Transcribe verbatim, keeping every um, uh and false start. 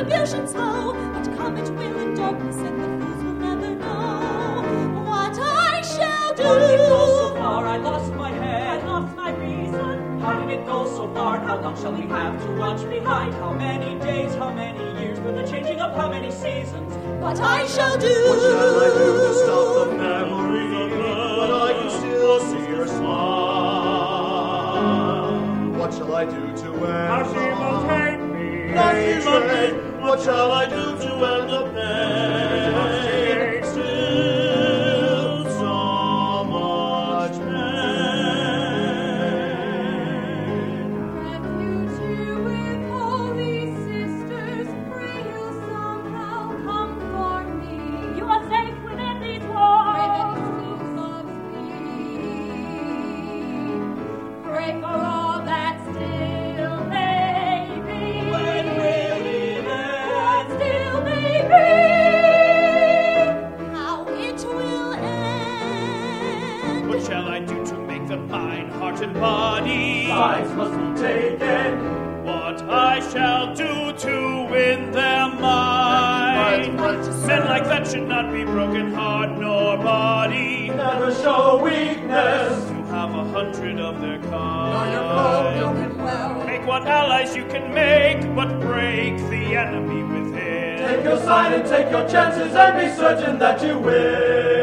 retribution slow, but come it will in darkness, and the fools will never know what I shall do. How did it go so far? I lost my head, I lost my reason. How did it go so far? How long shall we have to watch behind? How many days, how many years, with the changing of how many seasons? What I shall do. What shall I do to stop the memory? But I can still see her smile. What shall I do to end? How she will take me. Not betray. What shall I do to end the pain? Still so much pain. Refuge here with holy sisters, pray you somehow comfort me. You are safe within these walls. Pray that his truth loves me. Pray for all that still may be. When will it What end? still may be. How it will end. What shall I do to make them mine, heart and body? Sides must be taken. What I shall do to win their mind? Men like that should not be broken heart nor body. Never show weakness. You have a hundred of their Nor your foe will kind. get well. Make what allies you can make, but break the enemy within. Take your side and take your chances and be certain that you win.